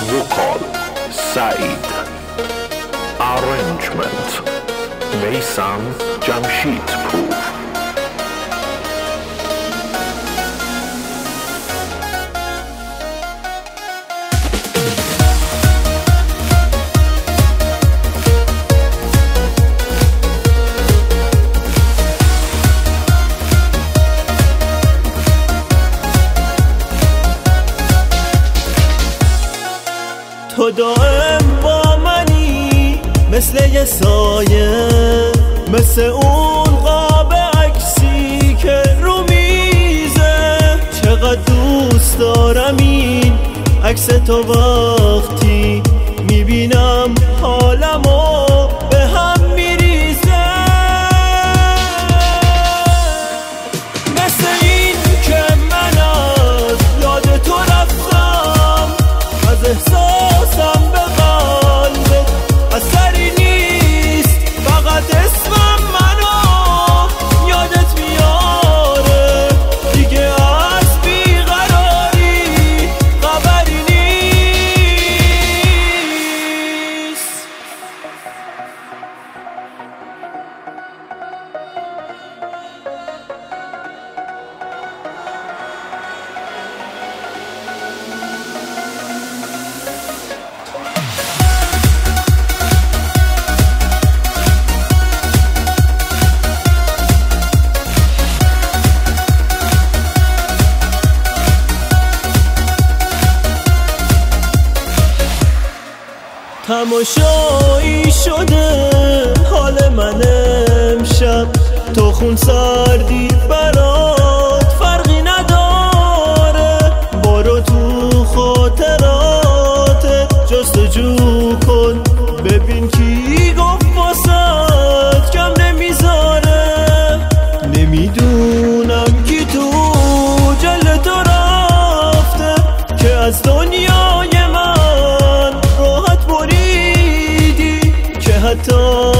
Vocal Saeed. Arrangement Meysam Jamshidpur. تو دائم با منی مثل یه سایه، مثل اون قاب عکسی که رو میزه. چقدر دوست دارم این عکس تو، وقتی میبینم حالمو به هم میریزه. مثل این که من از یاد تو رفتم، از احساسم به قلبت اثری نیست، فقط اسمم منو یادت میاره. دیگه از بیقراری خبری نیست. تماشایی شده حال من امشب، تو خون سردی برات فرقی نداره. برو تو خاطراتت جستجو کن، ببین کی گفت واسد کم نمیذاره. نمیدونم کی تو جل تو رفته که از دنیای من راحت بریدی، که حتی